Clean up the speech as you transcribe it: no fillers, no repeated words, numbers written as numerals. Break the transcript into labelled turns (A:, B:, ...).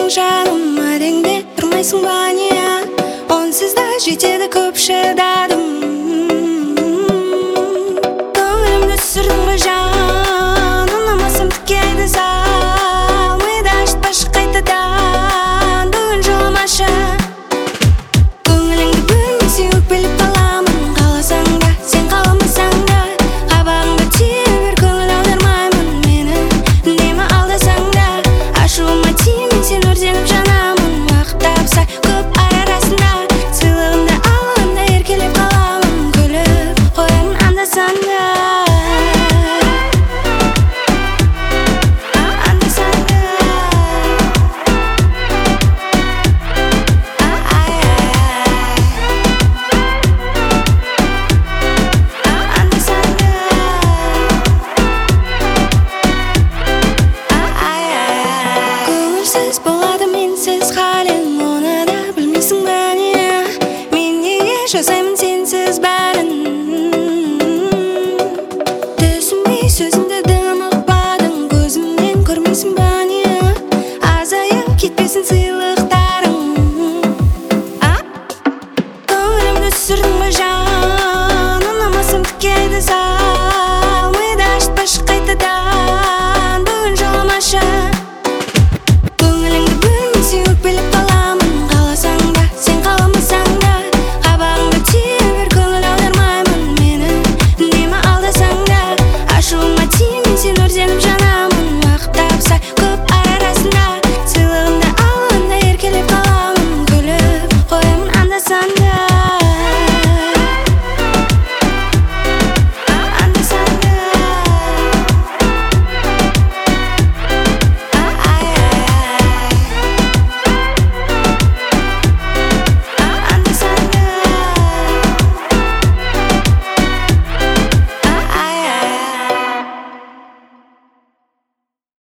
A: жаным мәдеңде тұрмайсың ба не? Онсыз да жетеді көп шыдадым. Көңілімді түсірдің бе жан, ұнамасам тікеді зал. Миды ашытпашы қайтадан, бүгін жыламашы. Көңіліңді бөлмесе өкпелеп қаламын. Қаласаң да, сен қаламасаң да, қабағыңды түйе бер, көңіл аудармаймын мені. Үнемі алдасаң да, ашуыма тиме, сен өртеніп жанамын. Уақыт тапса көп ай арасында, сыйлығымды алғанда еркелеп қаламын. Күліп қоямын анда-санда. Көңілсіз болады менсіз халің, оны да білмейсің бе не? Мен неге жасаймын сенсіз бәрін? Түсінбей сөзімді дым ұқпадың, көзімнен көрмейсің бе не? Азайып кетпесін сыйлықтарың. Көңілімді түсірдің бе жан, ұнамасам тікеді зал. Миды ашытпашы қайтадан, бүгін жыламашы. Көңіліңді бөлмесе өкпелеп қаламын. Қаласаң да, сен қаламасаң да, қабағыңды түйе бер, көңіл аудармаймын мені. Үнемі алдасаң да, ашуыма тиме, сен өртеніп жанамын. Уақыт тапса көп ай арасында, сыйлығымды алғанда еркелеп қаламын. Күліп қоямын анда-санда.